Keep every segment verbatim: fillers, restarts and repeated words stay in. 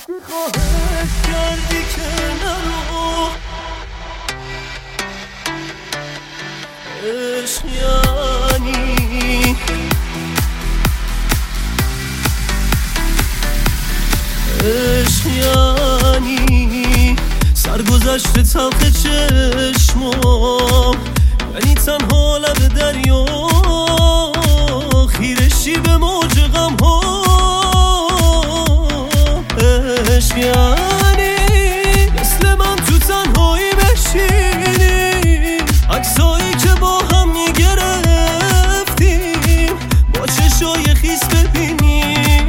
هرچی خواهش کردی که نرو، عشق یعنی عشق یعنی سرگذشت تلخ چشمام، یعنی تنها لب دریا خیرشی به موج غم ها. عشق یعنی مثل من تو تنهایی بشینی، عکسایی که با هم میگرفتیم با چشای خیس ببینی.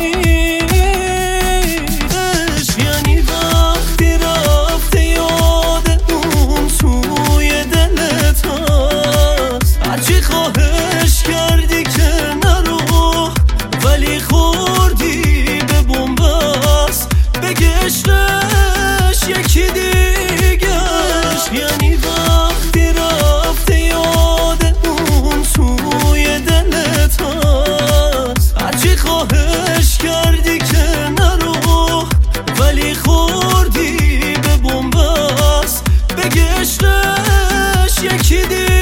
عشق یعنی وقتی رفته یاد اون توی دلت هست، هرچی خواهش کردی که نرو ولی خوردی به بنبست، بگه عشقش یکی دیگه. عشق یعنی وقتی رفته یاد اون توی دلت هست، هرچی خواهش کردی که نرو ولی خوردی به بنبست، بگه عشقش یکی دیگه.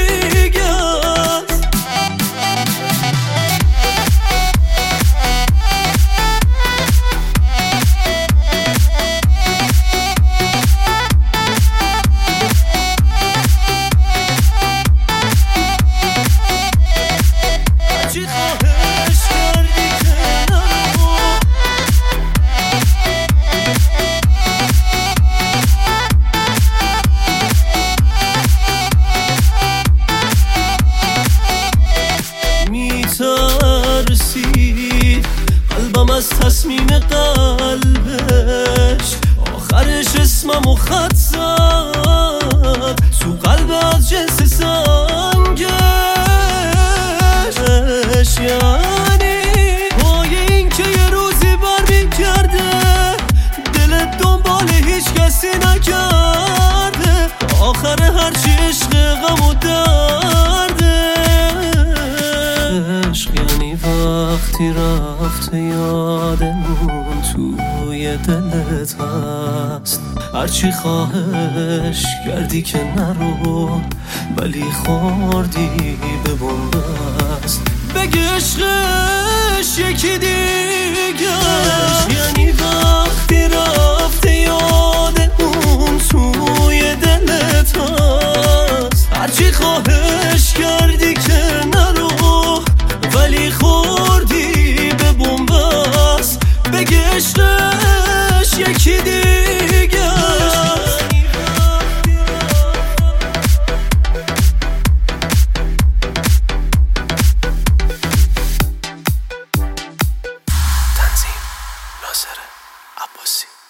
میترسی قلبم از تصمیم قلبش، آخرش اسممو خط زد تو قلب از جنس سنگش. یعنی پای این که یه روزی بر میگرده، دلت دنبال هیچ کسی نکرده، آخر هرچی عشق غم و درده. عشق یعنی وقتی رفته یادمون توی دلت هست، هرچی خواهش کردی که نرو ولی خوردی به بنبست، بگه عشقش یکی دیگه. عشق یعنی وقتی رفته یاد اون توی دلت هست، هرچی خواهش کردی که نرو ولی خوردی به بنبست، بگه عشقش یکی دیگه. تنظیم ناصر عباسی.